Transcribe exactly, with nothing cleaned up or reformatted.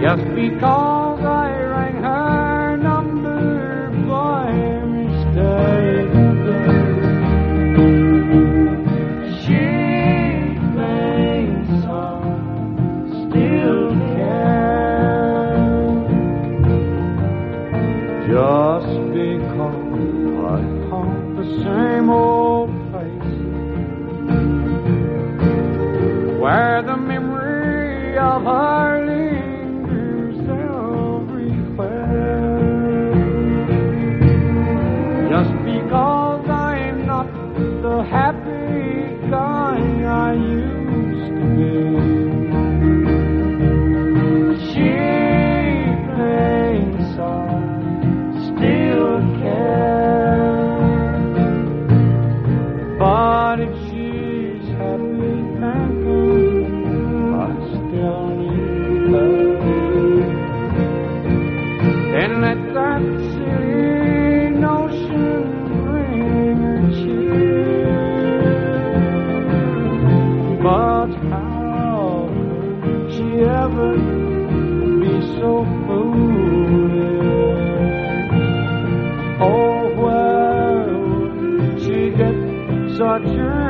just because I rang her number by mistake. She thinks I still care, just because I haunt the same old place where the memory of her lingers everywhere. Just because I'm not the happy guy I used to be, she thinks I still care. But if she's happy thinking I still need her, then let that silly notion bring her cheer. But how could she ever be so foolish? Oh, where would she get such a